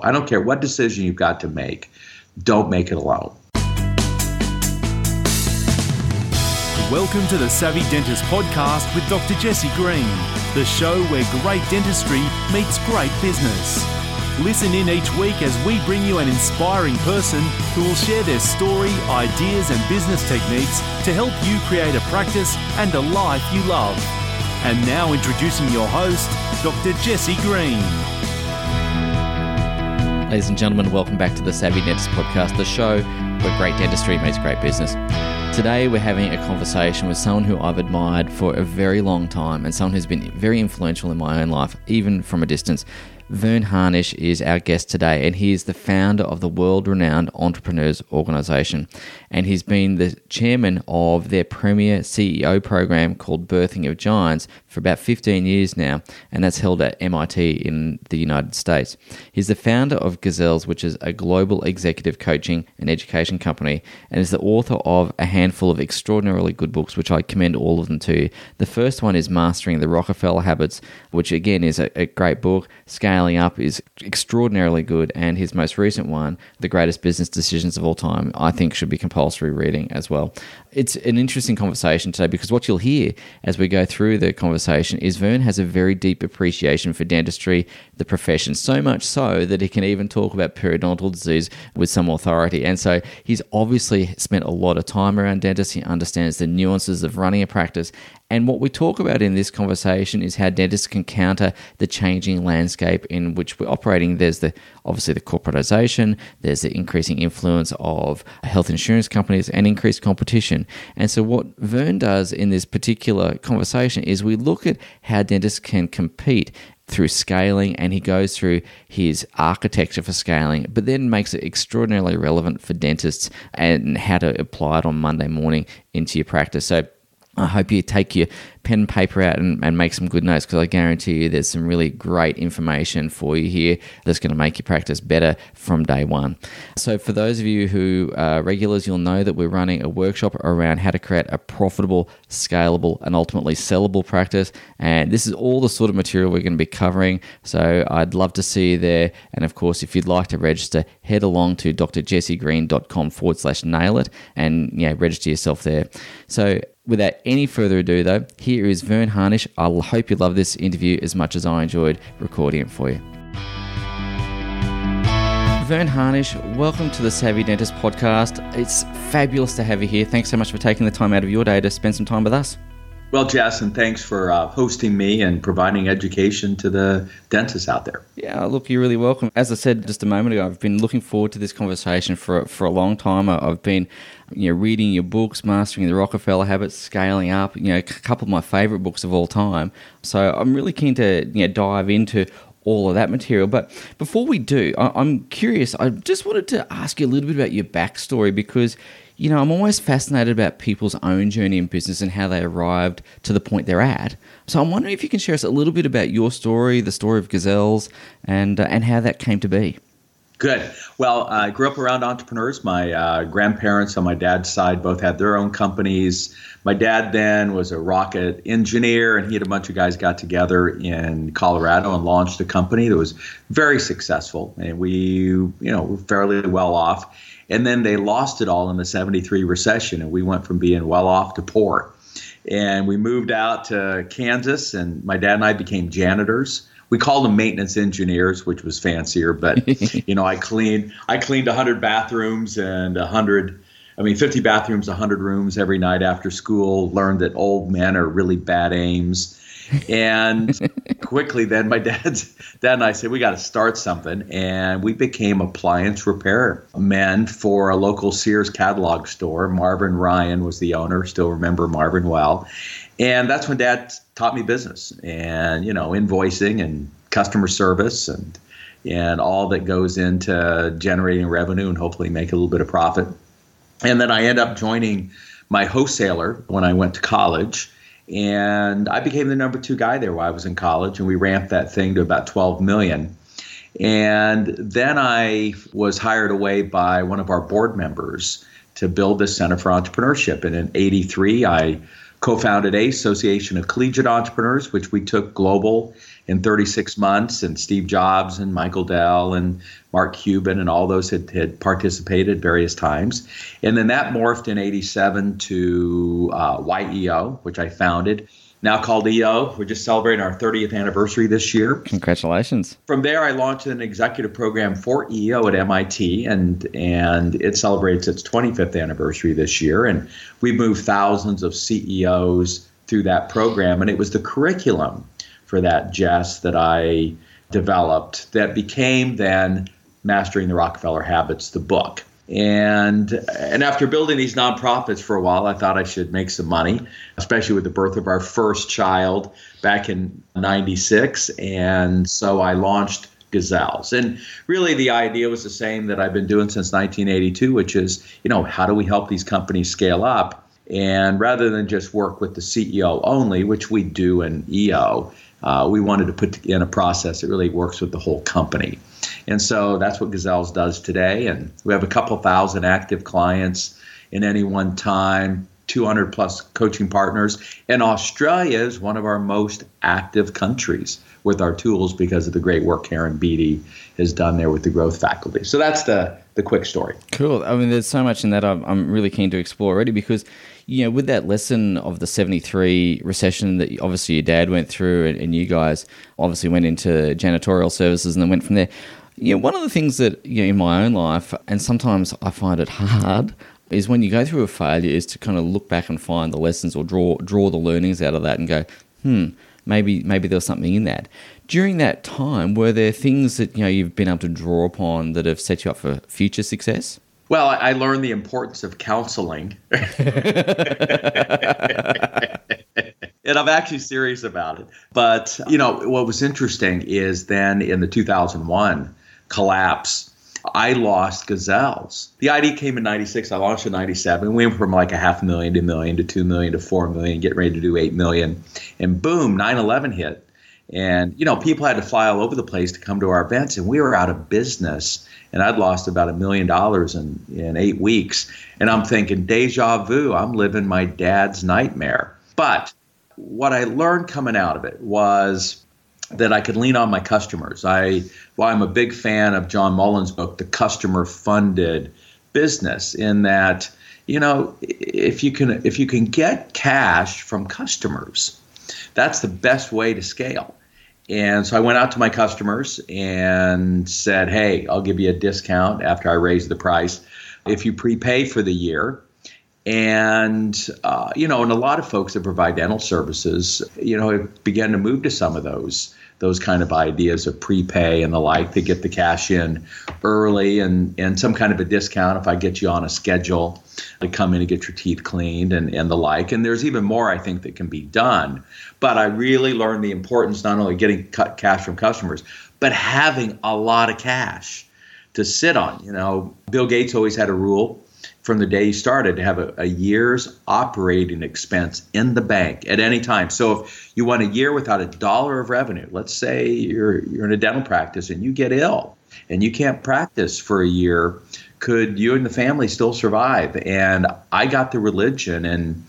I don't care what decision you've got to make. Don't make it alone. Welcome to the Savvy Dentist podcast with Dr. Jesse Green, the show where great dentistry meets great business. Listen in each week as we bring you an inspiring person who will share their story, ideas and business techniques to help you create a practice and a life you love. And now introducing your host, Dr. Jesse Green. Ladies and gentlemen, welcome back to the Savvy Dentist podcast, the show where great dentistry meets great business. Today we're having a conversation with someone who I've admired for a very long time and someone who's been very influential in my own life, even from a distance. Vern Harnish is our guest today, and he is the founder of the world-renowned Entrepreneurs Organization, and he's been the chairman of their premier CEO program called Birthing of Giants for about 15 years now, and that's held at MIT in the United States. He's the founder of Gazelles, which is a global executive coaching and education company, and is the author of a handful of extraordinarily good books, which I commend all of them to you. The first one is Mastering the Rockefeller Habits, which again is a great book. Scaling Up is extraordinarily good, and his most recent one, The Greatest Business Decisions of All Time, I think should be compulsory reading as well. It's an interesting conversation today because what you'll hear as we go through the conversation is Vern has a very deep appreciation for dentistry, the profession, so much so that he can even talk about periodontal disease with some authority. And so he's obviously spent a lot of time around dentists. He understands the nuances of running a practice. And what we talk about in this conversation is how dentists can counter the changing landscape in which we're operating. There's obviously the corporatization, there's the increasing influence of health insurance companies and increased competition. And so what Vern does in this particular conversation is we look at how dentists can compete through scaling, and he goes through his architecture for scaling, but then makes it extraordinarily relevant for dentists and how to apply it on Monday morning into your practice. So I hope you take your pen and paper out and make some good notes, because I guarantee you there's some really great information for you here that's going to make your practice better from day one. So for those of you who are regulars, you'll know that we're running a workshop around how to create a profitable, scalable, and ultimately sellable practice. And this is all the sort of material we're going to be covering. So I'd love to see you there. And of course, if you'd like to register, head along to drjessegreen.com/nail it and register yourself there. So without any further ado, though, here is Vern Harnish. I hope you love this interview as much as I enjoyed recording it for you. Vern Harnish, welcome to the Savvy Dentist podcast. It's fabulous to have you here. Thanks so much for taking the time out of your day to spend some time with us. Well, Jess, and thanks for hosting me and providing education to the dentists out there. Yeah, look, you're really welcome. As I said just a moment ago, I've been looking forward to this conversation for a long time. I've been reading your books, Mastering the Rockefeller Habits, Scaling Up, a couple of my favorite books of all time. So I'm really keen to dive into all of that material. But before we do, I'm curious. I just wanted to ask you a little bit about your backstory, because I'm always fascinated about people's own journey in business and how they arrived to the point they're at. So I'm wondering if you can share us a little bit about your story, the story of Gazelles, and how that came to be. Good. Well, I grew up around entrepreneurs. My grandparents on my dad's side both had their own companies. My dad then was a rocket engineer, and he had a bunch of guys got together in Colorado and launched a company that was very successful. And we, were fairly well off. And then they lost it all in the 73 recession, and we went from being well off to poor. And we moved out to Kansas, and my dad and I became janitors. We called them maintenance engineers, which was fancier, but I cleaned 100 bathrooms and 50 bathrooms, 100 rooms every night after school. Learned that old men are really bad aims. And quickly then my dad and I said, we got to start something. And we became appliance repair men for a local Sears catalog store. Marvin Ryan was the owner. Still remember Marvin well. And that's when Dad taught me business and, invoicing and customer service and all that goes into generating revenue and hopefully make a little bit of profit. And then I ended up joining my wholesaler when I went to college. And I became the number 2 guy there while I was in college, and we ramped that thing to about 12 million. And then I was hired away by one of our board members to build this Center for Entrepreneurship. And in 83, I co-founded ACE, Association of Collegiate Entrepreneurs, which we took global in 36 months, and Steve Jobs and Michael Dell and Mark Cuban and all those had participated various times. And then that morphed in 87 to YEO, which I founded, now called EO. We're just celebrating our 30th anniversary this year. Congratulations. From there, I launched an executive program for EO at MIT, and it celebrates its 25th anniversary this year. And we've moved thousands of CEOs through that program. And it was the curriculum for that, Jess, that I developed that became then Mastering the Rockefeller Habits, the book. And after building these nonprofits for a while, I thought I should make some money, especially with the birth of our first child back in 96. And so I launched Gazelles. And really the idea was the same that I've been doing since 1982, which is, how do we help these companies scale up? And rather than just work with the CEO only, which we do in EO, we wanted to put in a process that really works with the whole company. And so that's what Gazelles does today. And we have a couple thousand active clients in any one time, 200 plus coaching partners. And Australia is one of our most active countries with our tools because of the great work Karen Beatty has done there with the growth faculty. So that's the quick story. Cool. I mean, there's so much in that I'm really keen to explore already because, with that lesson of the 73 recession that obviously your dad went through and you guys obviously went into janitorial services and then went from there. One of the things that, in my own life, and sometimes I find it hard, is when you go through a failure is to kind of look back and find the lessons or draw the learnings out of that and go, maybe there was something in that. During that time, were there things that, you've been able to draw upon that have set you up for future success? Well, I learned the importance of counseling. And I'm actually serious about it. But, what was interesting is then in the 2001 collapse, I lost Gazelles. The idea came in 96. I launched in 97. We went from like $500,000 to $1 million to $2 million to $4 million, getting ready to do $8 million. And boom, 9/11 hit. And, people had to fly all over the place to come to our events, and we were out of business. And I'd lost about $1 million in 8 weeks. And I'm thinking, deja vu, I'm living my dad's nightmare. But what I learned coming out of it was that I could lean on my customers. I'm a big fan of John Mullen's book, The Customer Funded Business, in that, if you can get cash from customers, that's the best way to scale. And so I went out to my customers and said, hey, I'll give you a discount after I raise the price if you prepay for the year. And, and a lot of folks that provide dental services, have begun to move to some of those kind of ideas of prepay and the like to get the cash in early and some kind of a discount if I get you on a schedule to come in and get your teeth cleaned and the like. And there's even more, I think, that can be done. But I really learned the importance not only getting cash from customers, but having a lot of cash to sit on. Bill Gates always had a rule from the day he started to have a year's operating expense in the bank at any time. So if you want a year without $1 of revenue, let's say you're in a dental practice and you get ill and you can't practice for a year, could you and the family still survive? And I got the religion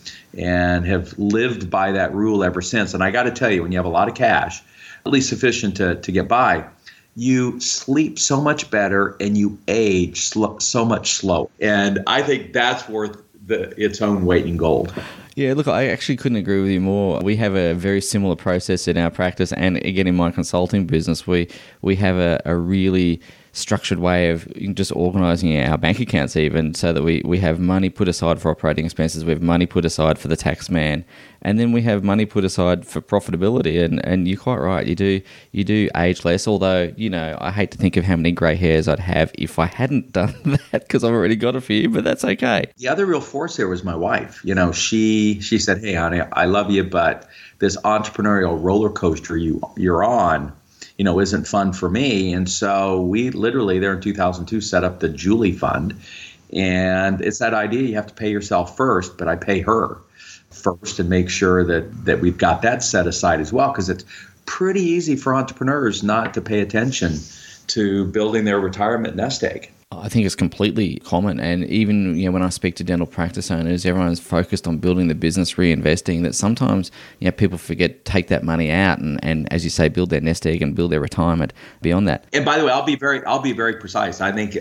and have lived by that rule ever since. And I got to tell you, when you have a lot of cash, at least sufficient to get by, you sleep so much better and you age so much slower. And I think that's worth its own weight in gold. Yeah, look, I actually couldn't agree with you more. We have a very similar process in our practice, and again in my consulting business, we have a really structured way of just organising our bank accounts even, so that we have money put aside for operating expenses, we have money put aside for the tax man, and then we have money put aside for profitability. And you're quite right, you do age less, although, I hate to think of how many grey hairs I'd have if I hadn't done that, because I've already got a few, but that's okay. The other real force there was my wife. She said, hey, honey, I love you, but this entrepreneurial roller coaster you're on, isn't fun for me. And so we literally there in 2002 set up the Julie Fund. And it's that idea you have to pay yourself first, but I pay her first and make sure that we've got that set aside as well, because it's pretty easy for entrepreneurs not to pay attention to building their retirement nest egg. I think it's completely common. And even, when I speak to dental practice owners, everyone's focused on building the business, reinvesting, that sometimes, people forget, take that money out and as you say, build their nest egg and build their retirement beyond that. And by the way, I'll be very precise. I think,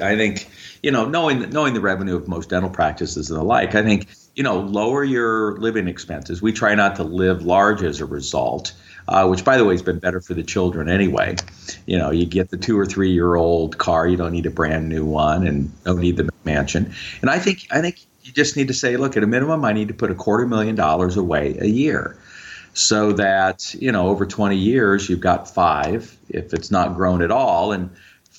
knowing the revenue of most dental practices and the like, I think, lower your living expenses. We try not to live large as a result. Which, by the way, has been better for the children anyway. You get the 2 or 3 year old car. You don't need a brand new one, and don't need the mansion. And I think you just need to say, look, at a minimum, I need to put $250,000 away a year, so that over 20 years you've got 5, if it's not grown at all, and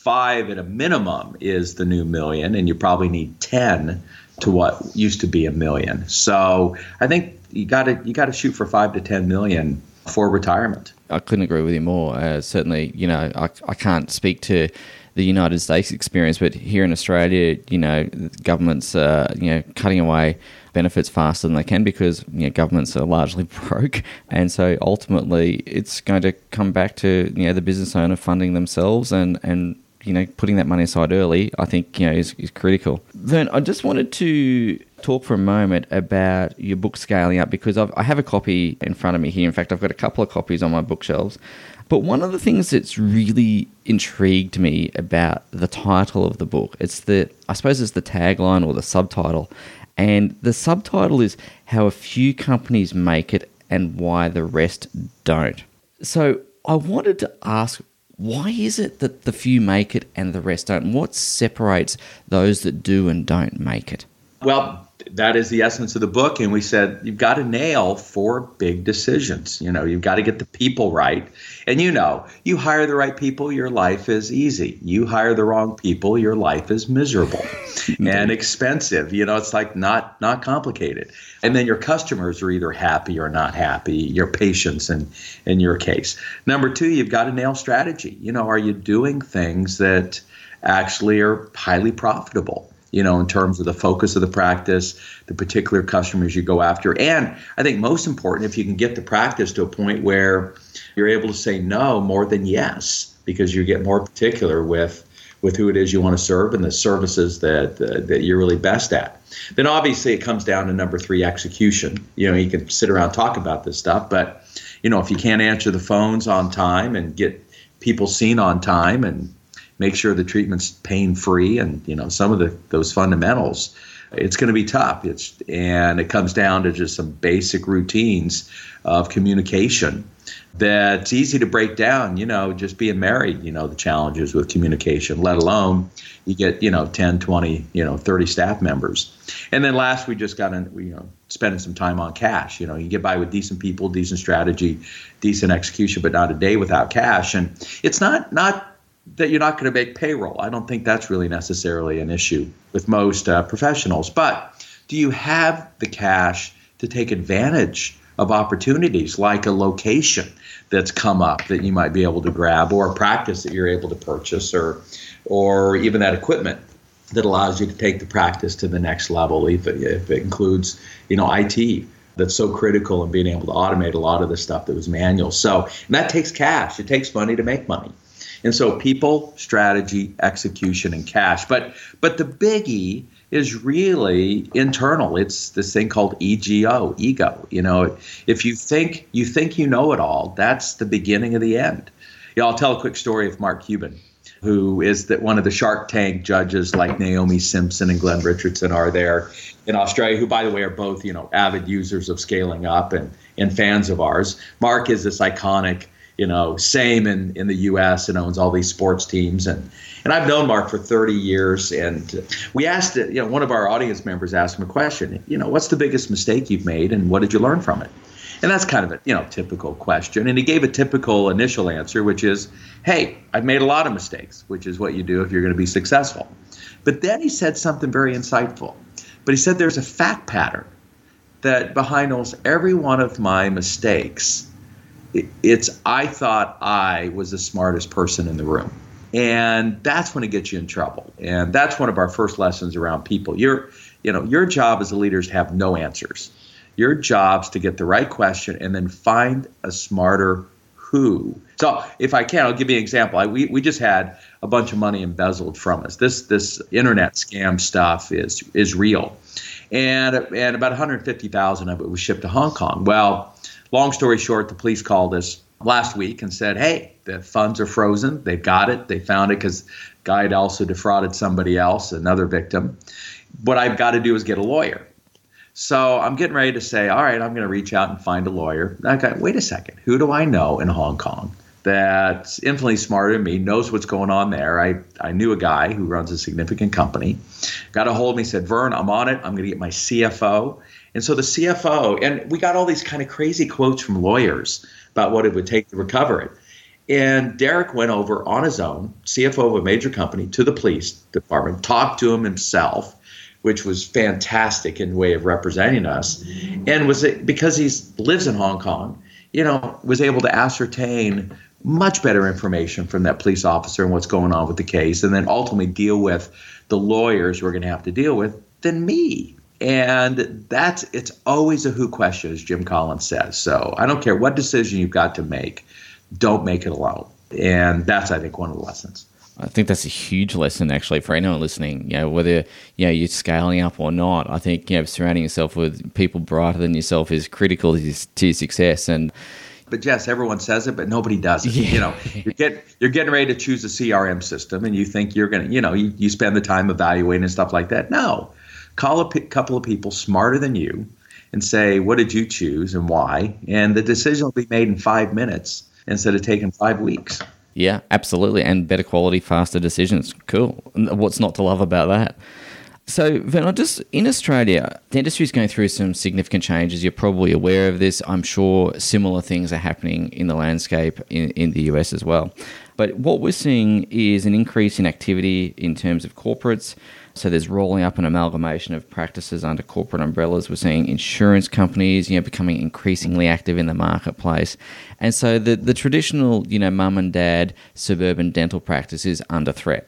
5 at a minimum is the new million, and you probably need 10 to what used to be $1 million. So I think you got to shoot for 5 to 10 million for retirement. I couldn't agree with you more. Certainly, I can't speak to the United States experience, but here in Australia, governments cutting away benefits faster than they can because governments are largely broke, and so ultimately it's going to come back to the business owner funding themselves and putting that money aside early, I think, is critical. Vern, I just wanted to talk for a moment about your book Scaling Up, because I have a copy in front of me here. In fact, I've got a couple of copies on my bookshelves. But one of the things that's really intrigued me about the title of the book, I suppose it's the tagline or the subtitle. And the subtitle is How a Few Companies Make It and Why the Rest Don't. So I wanted to ask, why is it that the few make it and the rest don't? What separates those that do and don't make it? Well, that is the essence of the book. And we said, you've got to nail 4 big decisions. You've got to get the people right. And you hire the right people, your life is easy. You hire the wrong people, your life is miserable and expensive. It's like not complicated. And then your customers are either happy or not happy, your patients in your case. Number 2, you've got to nail strategy. Are you doing things that actually are highly profitable? In terms of the focus of the practice, the particular customers you go after. And I think most important, if you can get the practice to a point where you're able to say no more than yes, because you get more particular with who it is you want to serve and the services that you're really best at. Then obviously it comes down to number 3, execution. You can sit around and talk about this stuff, but if you can't answer the phones on time and get people seen on time and make sure the treatment's pain-free and, some of those fundamentals, it's going to be tough. And it comes down to just some basic routines of communication that's easy to break down, just being married, the challenges with communication, let alone you get, 10, 20, 30 staff members. And then last, we just got spending some time on cash. You get by with decent people, decent strategy, decent execution, but not a day without cash. And it's not that you're not going to make payroll. I don't think that's really necessarily an issue with most professionals. But do you have the cash to take advantage of opportunities like a location that's come up that you might be able to grab, or a practice that you're able to purchase, or even that equipment that allows you to take the practice to the next level, if it includes, IT that's so critical in being able to automate a lot of the stuff that was manual. So, and that takes cash. It takes money to make money. And so people, strategy, execution, and cash. But the biggie is really internal. It's this thing called ego. If you think you know it all, that's the beginning of the end. I'll tell a quick story of Mark Cuban, who is one of the Shark Tank judges, like Naomi Simpson and Glenn Richardson are there in Australia, who, by the way, are both avid users of Scaling Up and fans of ours. Mark is this iconic same in the U.S. and owns all these sports teams. And I've known Mark for 30 years. And we asked, one of our audience members asked him a question, what's the biggest mistake you've made and what did you learn from it? And that's kind of a, typical question. And he gave a typical initial answer, which is, hey, I've made a lot of mistakes, which is what you do if you're going to be successful. But then he said something very insightful. But he said there's a fact pattern that behind almost every one of my mistakes, I thought I was the smartest person in the room. And that's when it gets you in trouble. And that's one of our first lessons around people. Your job as a leader is to have no answers. Your job's to get the right question and then find a smarter who. So if I can, I'll give you an example. We just had a bunch of money embezzled from us. This internet scam stuff is real. And about 150,000 of it was shipped to Hong Kong. Well, long story short, the police called us last week and said, hey, the funds are frozen. They've got it. They found it because guy had also defrauded somebody else, another victim. What I've got to do is get a lawyer. So I'm getting ready to say, all right, I'm going to reach out and find a lawyer. Okay, wait a second. Who do I know in Hong Kong that's infinitely smarter than me, knows what's going on there? I knew a guy who runs a significant company, got a hold of me, said, Vern, I'm on it. I'm going to get my CFO. And so the CFO, and we got all these kind of crazy quotes from lawyers about what it would take to recover it. And Derek went over on his own, CFO of a major company, to the police department, talked to him himself, which was fantastic in way of representing us, and was because he lives in Hong Kong, was able to ascertain much better information from that police officer and what's going on with the case, and then ultimately deal with the lawyers we're going to have to deal with than me. And it's always a who question, as Jim Collins says. So I don't care what decision you've got to make, don't make it alone. And that's, I think, one of the lessons. I think that's a huge lesson, actually, for anyone listening. Whether you're scaling up or not, I think surrounding yourself with people brighter than yourself is critical to your success. But Jess, everyone says it, but nobody does it. Yeah. You're getting ready to choose a CRM system, and you think you're going to, you spend the time evaluating and stuff like that. No, call a couple of people smarter than you and say, what did you choose and why? And the decision will be made in 5 minutes instead of taking 5 weeks. Yeah, absolutely. And better quality, faster decisions. Cool. What's not to love about that? So, Vern, in Australia, dentistry is going through some significant changes. You're probably aware of this. I'm sure similar things are happening in the landscape in the US as well. But what we're seeing is an increase in activity in terms of corporates. So there's rolling up an amalgamation of practices under corporate umbrellas. We're seeing insurance companies, becoming increasingly active in the marketplace. And so the traditional, mum and dad suburban dental practice is under threat.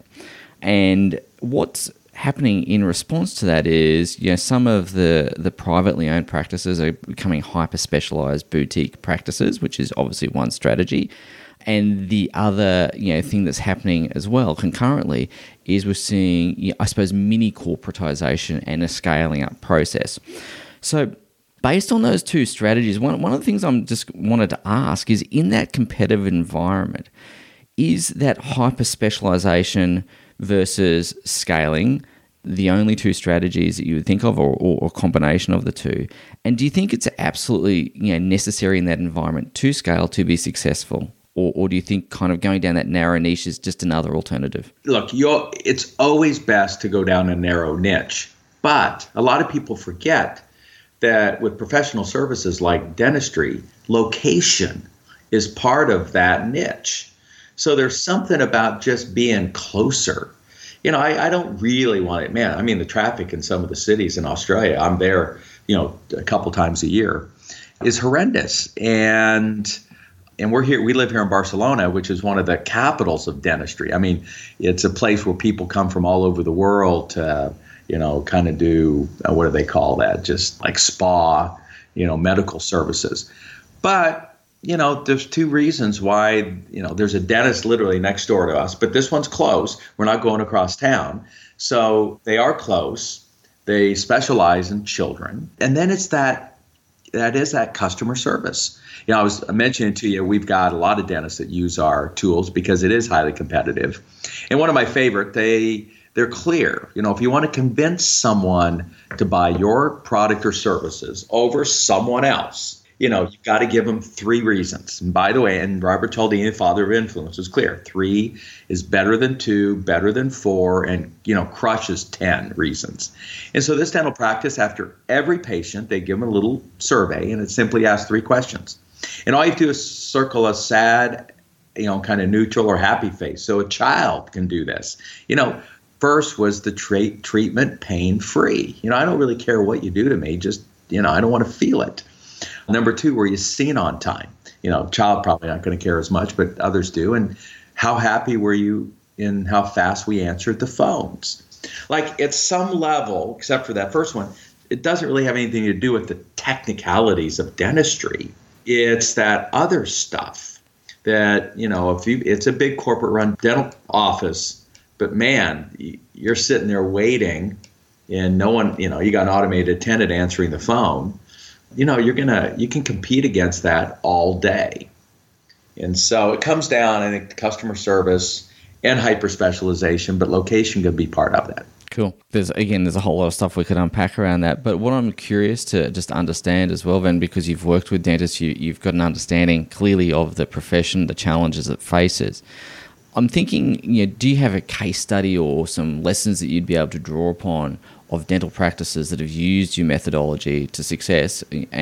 And what's happening in response to that is, some of the privately owned practices are becoming hyper-specialized boutique practices, which is obviously one strategy. And the other, thing that's happening as well concurrently is we're seeing, I suppose, mini corporatization and a scaling up process. So based on those two strategies, one of the things I'm just wanted to ask is, in that competitive environment, is that hyper specialization versus scaling the only two strategies that you would think of, or a combination of the two? And do you think it's absolutely necessary in that environment to scale to be successful? Or do you think kind of going down that narrow niche is just another alternative? Look, it's always best to go down a narrow niche. But a lot of people forget that with professional services like dentistry, location is part of that niche. So there's something about just being closer. I don't really want it. Man, I mean, the traffic in some of the cities in Australia, I'm there, a couple times a year, is horrendous. And we live here in Barcelona, which is one of the capitals of dentistry. I mean, it's a place where people come from all over the world to, kind of do, what do they call that? Just like spa, medical services. But, there's two reasons why, there's a dentist literally next door to us, but this one's close. We're not going across town. So they are close. They specialize in children. And then it's that customer service. I was mentioning to you, we've got a lot of dentists that use our tools because it is highly competitive. And one of my favorite, they're clear. If you want to convince someone to buy your product or services over someone else, you've got to give them 3 reasons. And by the way, and Robert Cialdini, the father of influence, was clear. 3 is better than 2, better than 4, and, crushes 10 reasons. And so this dental practice, after every patient, they give them a little survey, and it simply asks 3 questions. And all you have to do is circle a sad, kind of neutral or happy face. So a child can do this. First, was the treatment pain-free? I don't really care what you do to me. Just, I don't want to feel it. Number 2, were you seen on time? Child probably not going to care as much, but others do. And how happy were you in how fast we answered the phones? Like, at some level, except for that first one, it doesn't really have anything to do with the technicalities of dentistry. It's that other stuff that, it's a big corporate run dental office, but man, you're sitting there waiting and no one, you got an automated attendant answering the phone, you can compete against that all day. And so it comes down, I think, to customer service and hyper specialization, but location could be part of that. Cool. There's a whole lot of stuff we could unpack around that. But what I'm curious to just understand as well, then, because you've worked with dentists, you've got an understanding clearly of the profession, the challenges it faces. I'm thinking, do you have a case study or some lessons that you'd be able to draw upon of dental practices that have used your methodology to success,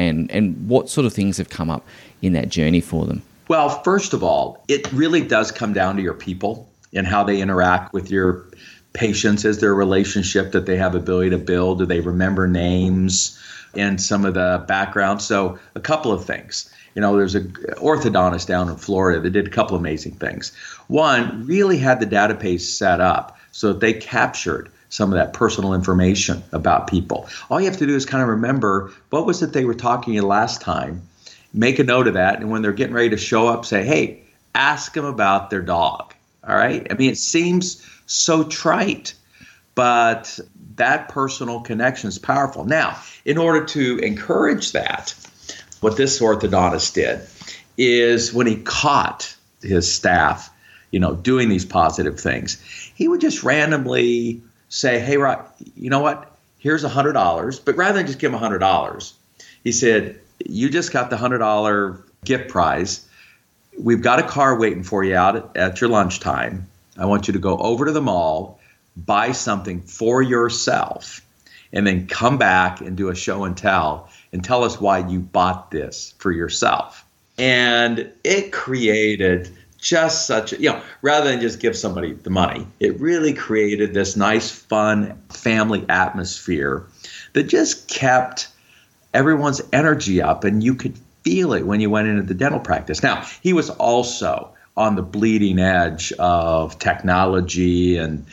and what sort of things have come up in that journey for them? Well, first of all, it really does come down to your people and how they interact with your patients. Is there a relationship that they have ability to build? Do they remember names and some of the background? So a couple of things. There's an orthodontist down in Florida that did a couple amazing things. One, really had the database set up so that they captured some of that personal information about people. All you have to do is kind of remember, what was it they were talking to you last time? Make a note of that. And when they're getting ready to show up, say, hey, ask them about their dog. All right? I mean, it seems so trite, but that personal connection is powerful. Now, in order to encourage that, what this orthodontist did is when he caught his staff, doing these positive things, he would just randomly say, hey, Rod, you know what? Here's $100. But rather than just give him $100, he said, you just got the $100 gift prize. We've got a car waiting for you out at your lunchtime. I want you to go over to the mall, buy something for yourself, and then come back and do a show and tell us why you bought this for yourself. And it created just such rather than just give somebody the money, it really created this nice, fun family atmosphere that just kept everyone's energy up, and you could feel it when you went into the dental practice. Now, he was also on the bleeding edge of technology and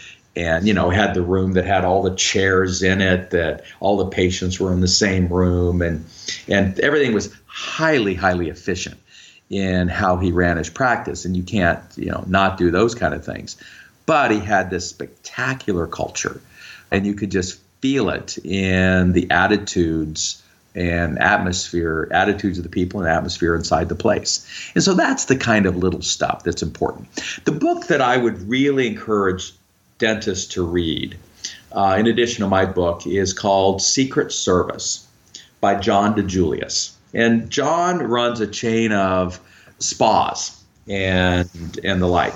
had the room that had all the chairs in it, that all the patients were in the same room, and everything was highly, highly efficient in how he ran his practice. And you can't, not do those kind of things. But he had this spectacular culture, and you could just feel it in the attitudes of the people and atmosphere inside the place. And so that's the kind of little stuff that's important. The book that I would really encourage dentists to read, in addition to my book, is called Secret Service by John DeJulius. And John runs a chain of spas and the like.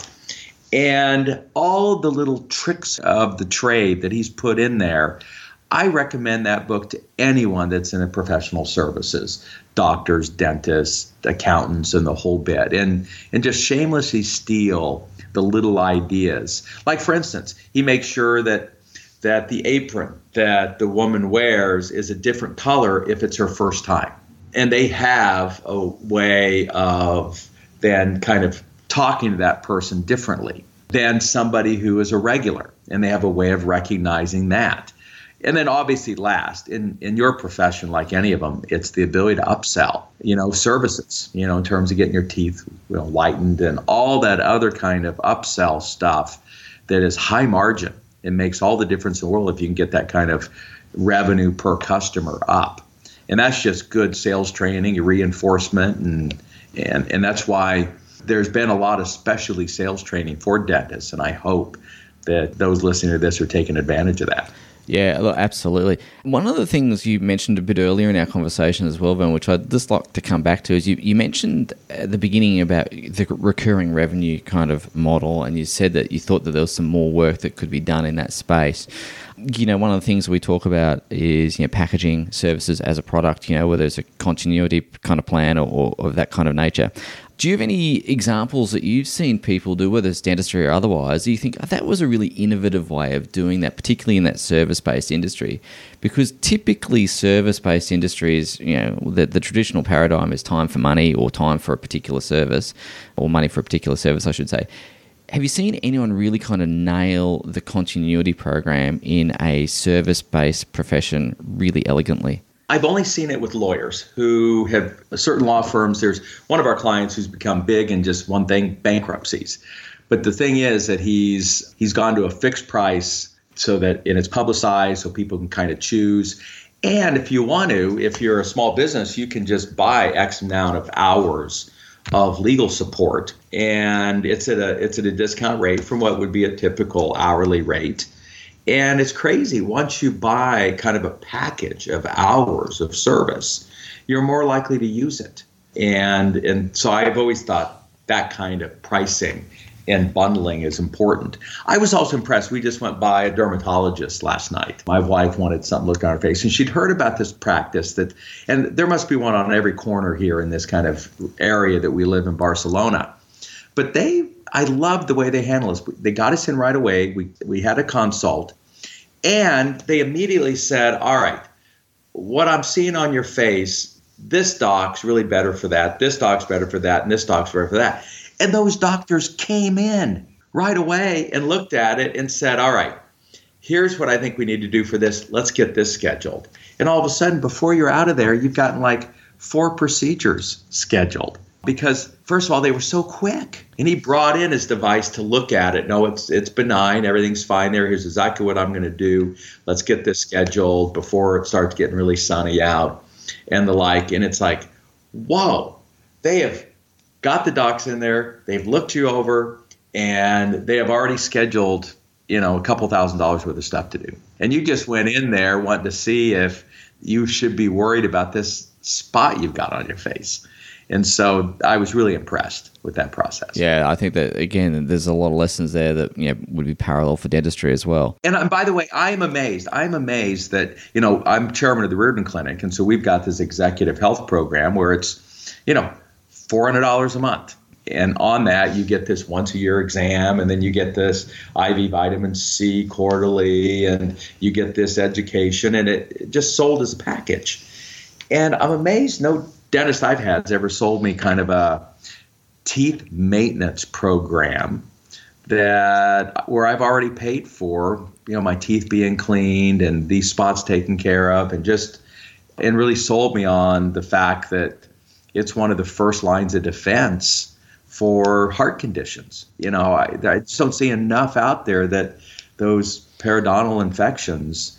And all the little tricks of the trade that he's put in there, I recommend that book to anyone that's in the professional services, doctors, dentists, accountants, and the whole bit, and just shamelessly steal the little ideas. Like, for instance, he makes sure that the apron that the woman wears is a different color if it's her first time. And they have a way of then kind of talking to that person differently than somebody who is a regular, and they have a way of recognizing that. And then obviously last, in your profession, like any of them, it's the ability to upsell, services, in terms of getting your teeth whitened and all that other kind of upsell stuff that is high margin. It makes all the difference in the world if you can get that kind of revenue per customer up. And that's just good sales training, reinforcement, and that's why there's been a lot of specialty sales training for dentists, and I hope that those listening to this are taking advantage of that. Yeah, look, absolutely. One of the things you mentioned a bit earlier in our conversation as well, Ben, which I'd just like to come back to, is you mentioned at the beginning about the recurring revenue kind of model, and you said that you thought that there was some more work that could be done in that space. One of the things we talk about is packaging services as a product, whether there's a continuity kind of plan or of that kind of nature. Do you have any examples that you've seen people do, whether it's dentistry or otherwise, do you think that was a really innovative way of doing that, particularly in that service-based industry? Because typically service-based industries, the traditional paradigm is time for money or time for a particular service, or money for a particular service, I should say. Have you seen anyone really kind of nail the continuity program in a service-based profession really elegantly? I've only seen it with lawyers who have certain law firms. There's one of our clients who's become big in just one thing, bankruptcies. But the thing is that he's gone to a fixed price so that and it's publicized so people can kind of choose. And if you want to, if you're a small business, you can just buy X amount of hours of legal support, and it's at a discount rate from what would be a typical hourly rate. And it's crazy. Once you buy kind of a package of hours of service, you're more likely to use it. And so I've always thought that kind of pricing and bundling is important. I was also impressed. We just went by a dermatologist last night. My wife wanted something looked on her face, and she'd heard about this practice and there must be one on every corner here in this kind of area that we live in Barcelona. But I loved the way they handled us. They got us in right away. We had a consult, and they immediately said, all right, what I'm seeing on your face, this doc's really better for that, this doc's better for that, and this doc's better for that. And those doctors came in right away and looked at it and said, all right, here's what I think we need to do for this. Let's get this scheduled. And all of a sudden, before you're out of there, you've gotten like 4 procedures scheduled because, first of all, they were so quick. And he brought in his device to look at it. No, it's benign. Everything's fine there. Here's exactly what I'm going to do. Let's get this scheduled before it starts getting really sunny out and the like. And it's like, whoa, they have got the docs in there, they've looked you over, and they have already scheduled, a couple $1,000s worth of stuff to do. And you just went in there wanting to see if you should be worried about this spot you've got on your face. And so I was really impressed with that process. Yeah, I think that, again, there's a lot of lessons there that would be parallel for dentistry as well. And by the way, I'm amazed that, I'm chairman of the Reardon Clinic, and so we've got this executive health program where it's, $400 a month. And on that, you get this once-a-year exam, and then you get this IV vitamin C quarterly, and you get this education, and it just sold as a package. And I'm amazed no dentist I've had has ever sold me kind of a teeth maintenance program where I've already paid for, my teeth being cleaned and these spots taken care of, and really sold me on the fact that it's one of the first lines of defense for heart conditions. I just don't see enough out there that those periodontal infections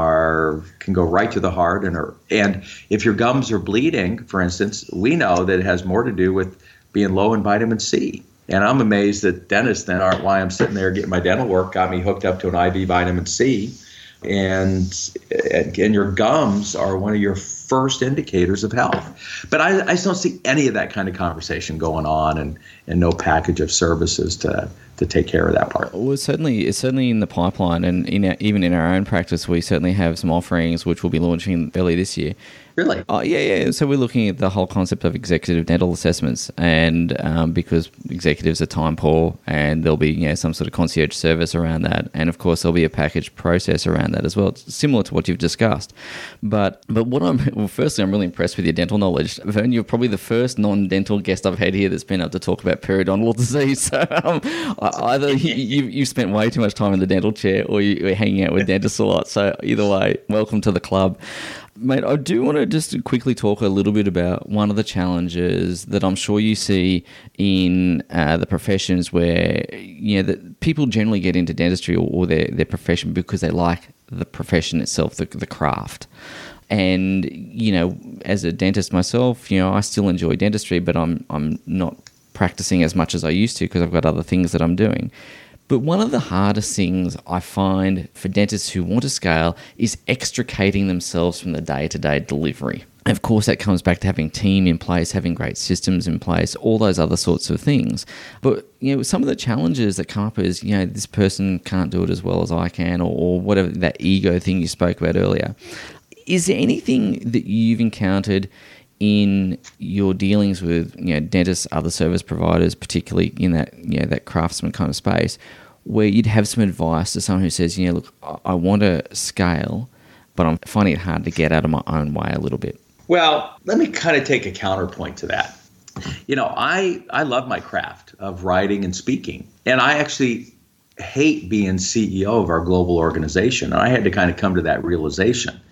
can go right to the heart. And if your gums are bleeding, for instance, we know that it has more to do with being low in vitamin C. And I'm amazed that dentists then aren't why I'm sitting there getting my dental work, got me hooked up to an IV vitamin C. And your gums are one of your first indicators of health. But I just don't see any of that kind of conversation going on, and no package of services to take care of that part. Well, it's certainly in the pipeline, and even in our own practice, we certainly have some offerings which we'll be launching early this year. Really? Yeah. So we're looking at the whole concept of executive dental assessments, and because executives are time poor, and there'll be some sort of concierge service around that, and of course there'll be a package process around that as well, similar to what you've discussed. But firstly, I'm really impressed with your dental knowledge. Vern, you're probably the first non-dental guest I've had here that's been able to talk about periodontal disease. So either you've spent way too much time in the dental chair, or you're hanging out with dentists a lot. So either way, welcome to the club. Mate, I do want to just quickly talk a little bit about one of the challenges that I'm sure you see in the professions where, that people generally get into dentistry or their profession because they like the profession itself, the craft. And, as a dentist myself, I still enjoy dentistry, but I'm not practicing as much as I used to because I've got other things that I'm doing. But one of the hardest things I find for dentists who want to scale is extricating themselves from the day-to-day delivery. And of course, that comes back to having team in place, having great systems in place, all those other sorts of things. But, some of the challenges that come up is, this person can't do it as well as I can, or whatever, that ego thing you spoke about earlier. Is there anything that you've encountered in your dealings with dentists, other service providers, particularly in that that craftsman kind of space, where you'd have some advice to someone who says, look, I want to scale, but I'm finding it hard to get out of my own way a little bit? Well, let me kind of take a counterpoint to that. I love my craft of writing and speaking, and I actually hate being CEO of our global organization. And I had to kind of come to that realization.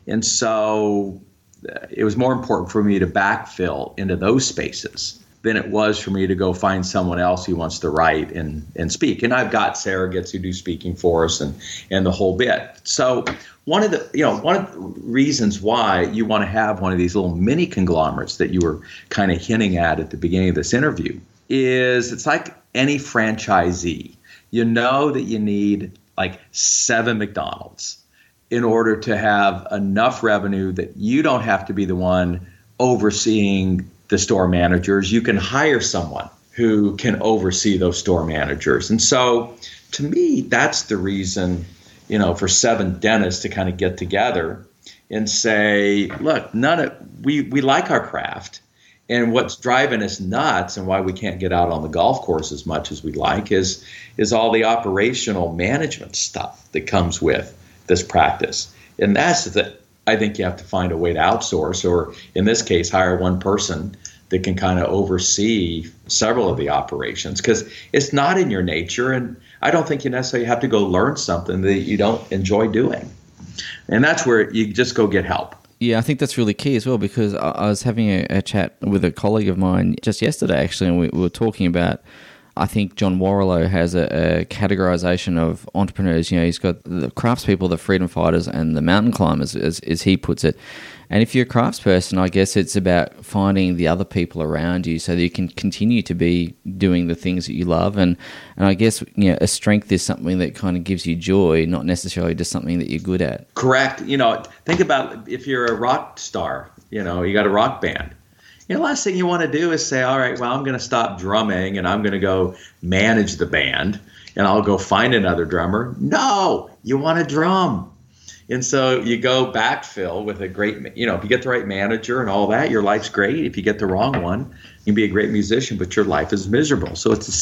And so it was more important for me to backfill into those spaces than it was for me to go find someone else who wants to write and speak. And I've got surrogates who do speaking for us and the whole bit. So one of the reasons why you want to have one of these little mini conglomerates that you were kind of hinting at the beginning of this interview is it's like any franchisee. You know that you need like 7 McDonald's in order to have enough revenue that you don't have to be the one overseeing the store managers. You can hire someone who can oversee those store managers. And so to me, that's the reason, for 7 dentists to kind of get together and say, look, we like our craft. And what's driving us nuts and why we can't get out on the golf course as much as we'd like is all the operational management stuff that comes with this practice. And that's that I think you have to find a way to outsource, or in this case, hire one person that can kind of oversee several of the operations, because it's not in your nature. And I don't think you necessarily have to go learn something that you don't enjoy doing. And that's where you just go get help. Yeah, I think that's really key as well, because I was having a chat with a colleague of mine just yesterday, actually, and we were talking about, I think John Warrilow has a categorization of entrepreneurs. He's got the craftspeople, the freedom fighters, and the mountain climbers, as he puts it. And if you're a craftsperson, I guess it's about finding the other people around you so that you can continue to be doing the things that you love. And I guess, a strength is something that kind of gives you joy, not necessarily just something that you're good at. Correct. Think about if you're a rock star, you got a rock band. The last thing you want to do is say, all right, well, I'm going to stop drumming and I'm going to go manage the band and I'll go find another drummer. No, you want to drum. And so you go backfill with a great, if you get the right manager and all that, your life's great. If you get the wrong one, you can be a great musician, but your life is miserable. So it's the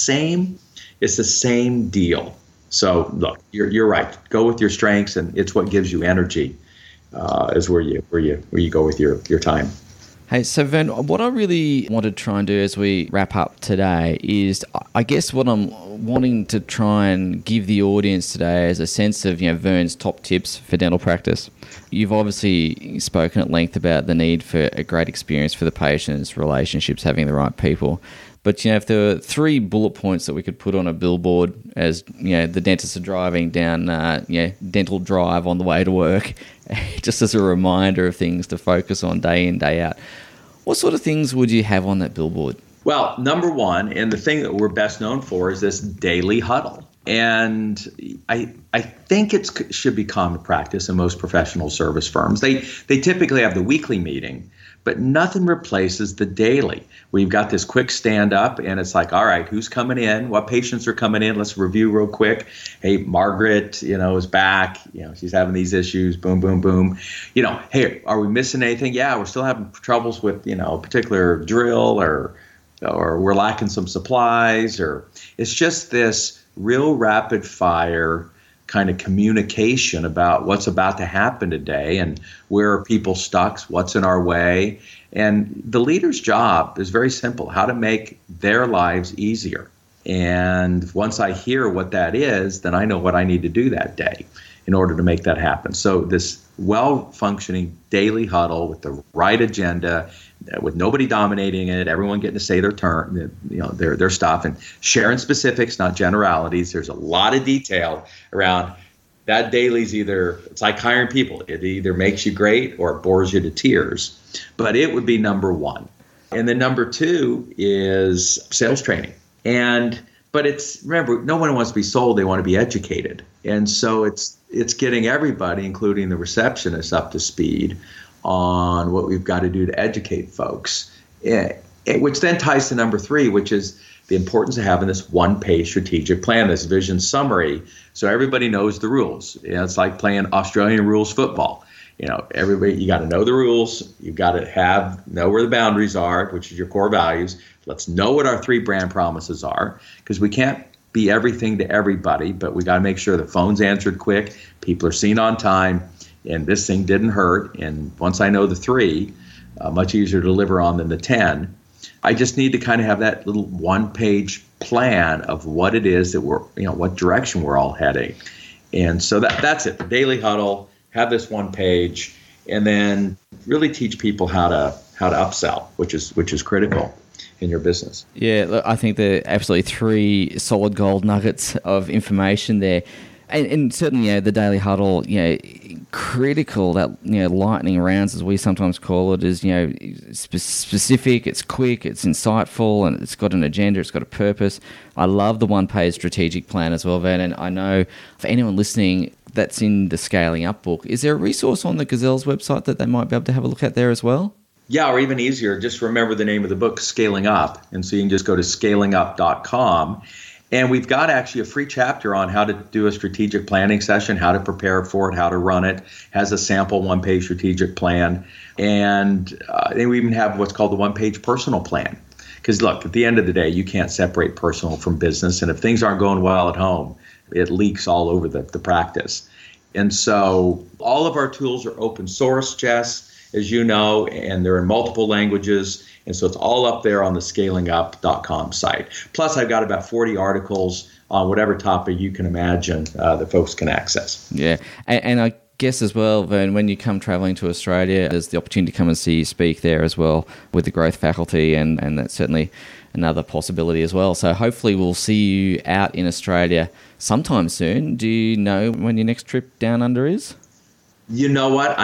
same deal. So look, you're right. Go with your strengths, and it's what gives you energy is where you go with your time. Hey, so Vern, what I really want to try and do as we wrap up today is, I guess what I'm wanting to try and give the audience today is a sense of, Vern's top tips for dental practice. You've obviously spoken at length about the need for a great experience for the patients, relationships, having the right people. But, if there were 3 bullet points that we could put on a billboard as, the dentists are driving down, Dental Drive on the way to work, just as a reminder of things to focus on day in, day out, what sort of things would you have on that billboard? Well, number one, and the thing that we're best known for, is this daily huddle. And I think it should be common practice in most professional service firms. They typically have the weekly meeting, but nothing replaces the daily. We've got this quick stand-up, and it's like, all right, who's coming in? What patients are coming in? Let's review real quick. Hey, Margaret, is back. She's having these issues. Boom, boom, boom. Hey, are we missing anything? Yeah, we're still having troubles with, a particular drill, or we're lacking some supplies, or it's just this real rapid fire kind of communication about what's about to happen today and where are people stuck, what's in our way. And the leader's job is very simple: how to make their lives easier. And once I hear what that is, then I know what I need to do that day in order to make that happen. So this well-functioning daily huddle with the right agenda, with nobody dominating it, everyone getting to say their turn, their stuff, and sharing specifics, not generalities. There's a lot of detail around that. Daily's it's like hiring people. It either makes you great or it bores you to tears. But it would be number one. And then number 2 is sales training. But remember, no one wants to be sold, they want to be educated. And so it's getting everybody, including the receptionists, up to speed on what we've got to do to educate folks, which then ties to number 3, which is the importance of having this one-page strategic plan, this vision summary, so everybody knows the rules. It's like playing Australian rules football. Everybody, you got to know the rules. You've got to know where the boundaries are, which is your core values. Let's know what our 3 brand promises are, because we can't be everything to everybody, but we got to make sure the phone's answered quick, people are seen on time, and this thing didn't hurt. And once I know the 3, much easier to deliver on than the 10. I just need to kind of have that little one-page plan of what it is that what direction we're all heading. And so that's it. The daily huddle, have this one page, and then really teach people how to upsell, which is critical in your business. Yeah, look, I think there are absolutely 3 solid gold nuggets of information there. And certainly, the Daily Huddle, critical, that, lightning rounds, as we sometimes call it, is, specific, it's quick, it's insightful, and it's got an agenda, it's got a purpose. I love the one-page strategic plan as well, Vern, and I know for anyone listening that's in the Scaling Up book, is there a resource on the Gazelles website that they might be able to have a look at there as well? Yeah, or even easier, just remember the name of the book, Scaling Up. And so you can just go to scalingup.com. And we've got actually a free chapter on how to do a strategic planning session, how to prepare for it, how to run it. Has a sample one-page strategic plan. And then we even have what's called the one-page personal plan. Because look, at the end of the day, you can't separate personal from business. And if things aren't going well at home, it leaks all over the practice. And so all of our tools are open source, Jess, as you know, and they're in multiple languages. And so it's all up there on the scalingup.com site. Plus, I've got about 40 articles on whatever topic you can imagine that folks can access. Yeah. And I guess as well, Vern, when you come traveling to Australia, there's the opportunity to come and see you speak there as well with the growth faculty, and that's certainly another possibility as well. So hopefully we'll see you out in Australia sometime soon. Do you know when your next trip down under is? You know what?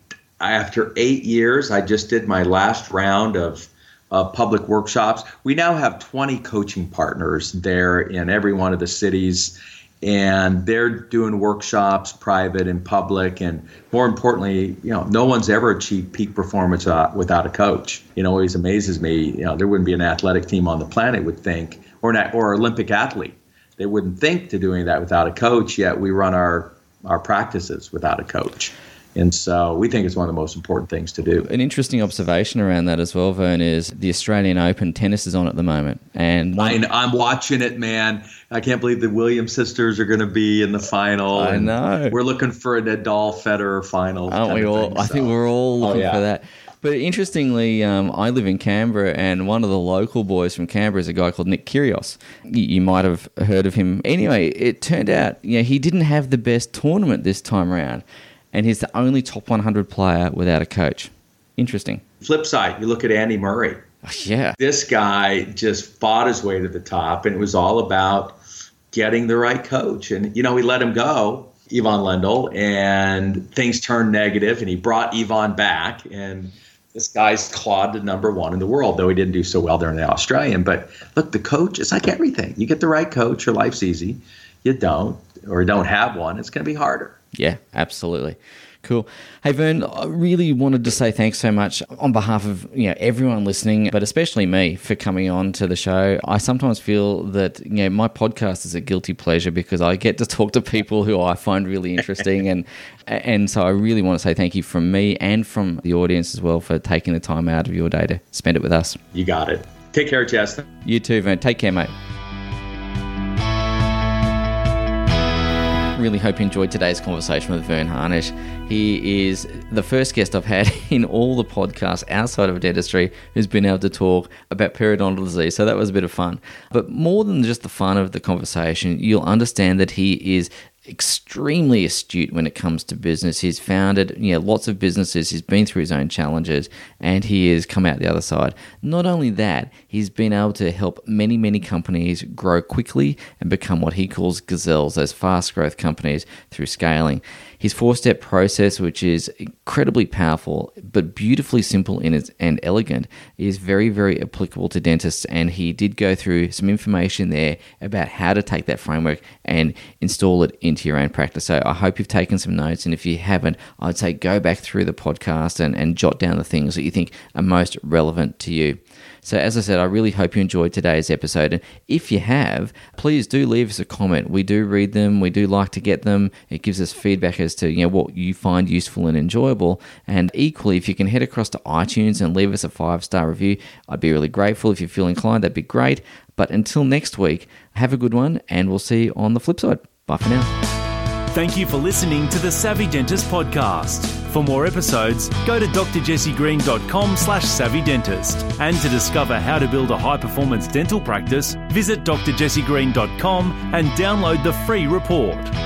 After 8 years, I just did my last round of public workshops. We now have 20 coaching partners there in every one of the cities, and they're doing workshops, private and public. And more importantly, no one's ever achieved peak performance without a coach. It always amazes me. There wouldn't be an athletic team on the planet, would think, or Olympic athlete. They wouldn't think to doing that without a coach. Yet we run our practices without a coach. And so we think it's one of the most important things to do. An interesting observation around that as well, Vern, is the Australian Open tennis is on at the moment. And I'm watching it, man. I can't believe the Williams sisters are going to be in the final. I know. We're looking for a Nadal-Federer final. Aren't we all? I think we're all looking for that. But interestingly, I live in Canberra, and one of the local boys from Canberra is a guy called Nick Kyrgios. You might have heard of him. Anyway, it turned out he didn't have the best tournament this time around. And he's the only top 100 player without a coach. Interesting. Flip side, you look at Andy Murray. Yeah. This guy just fought his way to the top, and it was all about getting the right coach. And, he let him go, Ivan Lendl, and things turned negative, and he brought Ivan back. And this guy's clawed to number 1 in the world, though he didn't do so well there in the Australian. But look, the coach is like everything. You get the right coach, your life's easy. You don't, or don't have one, it's going to be harder. Yeah, absolutely. Cool. Hey, Vern, I really wanted to say thanks so much on behalf of everyone listening, but especially me, for coming on to the show. I sometimes feel that my podcast is a guilty pleasure because I get to talk to people who I find really interesting, and so I really want to say thank you from me and from the audience as well for taking the time out of your day to spend it with us. You got it. Take care, Jess. You too, Vern. Take care, mate. Really hope you enjoyed today's conversation with Vern Harnish. He is the first guest I've had in all the podcasts outside of dentistry who's been able to talk about periodontal disease, so that was a bit of fun. But more than just the fun of the conversation, you'll understand that he is extremely astute when it comes to business. He's founded lots of businesses, he's been through his own challenges, and he has come out the other side. Not only that, he's been able to help many, many companies grow quickly and become what he calls gazelles, those fast growth companies, through scaling. His 4-step process, which is incredibly powerful but beautifully simple and elegant, is very, very applicable to dentists, and he did go through some information there about how to take that framework and install it into your own practice. So I hope you've taken some notes, and if you haven't, I'd say go back through the podcast and jot down the things that you think are most relevant to you. So as I said, I really hope you enjoyed today's episode. And if you have, please do leave us a comment. We do read them. We do like to get them. It gives us feedback as to what you find useful and enjoyable. And equally, if you can head across to iTunes and leave us a 5-star review, I'd be really grateful. If you feel inclined, that'd be great. But until next week, have a good one, and we'll see you on the flip side. Bye for now. Thank you for listening to the Savvy Dentist podcast. For more episodes, go to drjessiegreen.com/savvydentist. And to discover how to build a high-performance dental practice, visit drjessiegreen.com and download the free report.